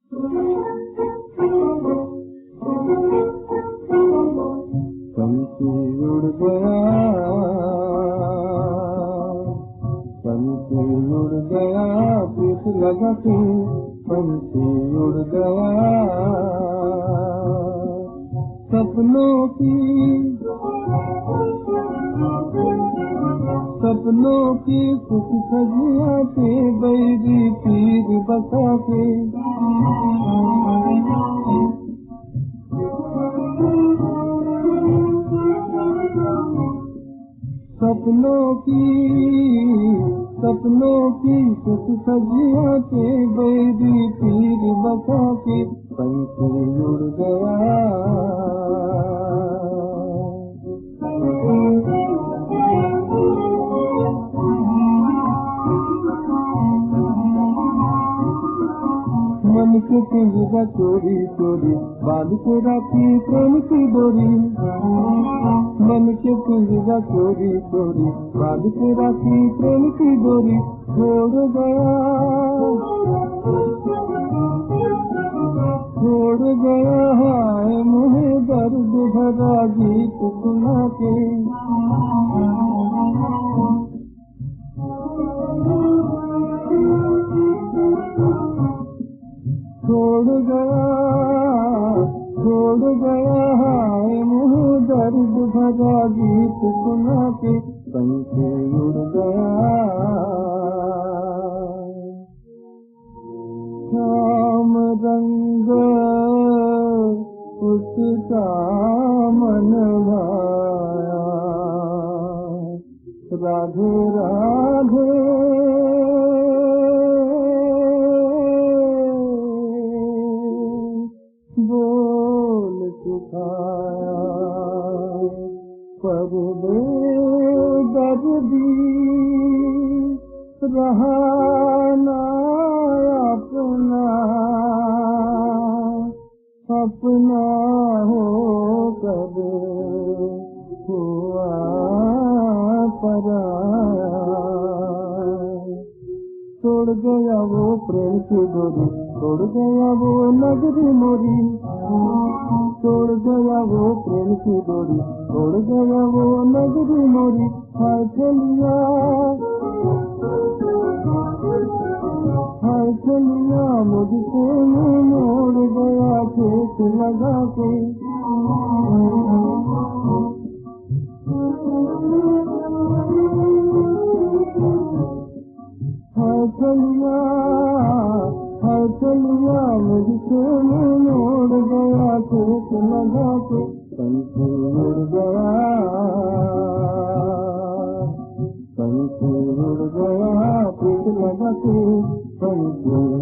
पंछी उड़ गया, पंछी उड़ गया, प्रीत लगा के पंछी उड़ गया। सपनों की कुछ सजिया के बैरी पीर बसा के, सपनों की कुछ सजिया के बैरी पीर बसा के पंछी उड़ गया। मन के पिंजरा चोरी चोरी बांध के राखी प्रेम की डोरी, मन के पिंजरा चोरी चोरी बांध के राखी प्रेम की डोरी। छोड़ गया हाय मुझे दर्द भरा गीत सुना के। छोड़ गया हाय मुझे दर्द भरा गीत सुना के पंछी उड़ गया। श्याम रंग उसका मन भाया, राधे राधे बोल सिखाया, पर बेदर्दी रहा ना अपना हो कब हुआ पराया। छोड़ गया वो प्रेम की डोरी, छोड़ गया वो नगरी मोरी, छोड़ गया वो प्रेम की डोरी, छोड़ गया वो नगरी मोरी। हाय चलिया मुझको मोड़ गया खेत लगा के। हाय चलिया मुझको मोड़ गया खेत लगा के पंछी उड़ गया, पंछी उड़ गया प्रीत लगा के पंछी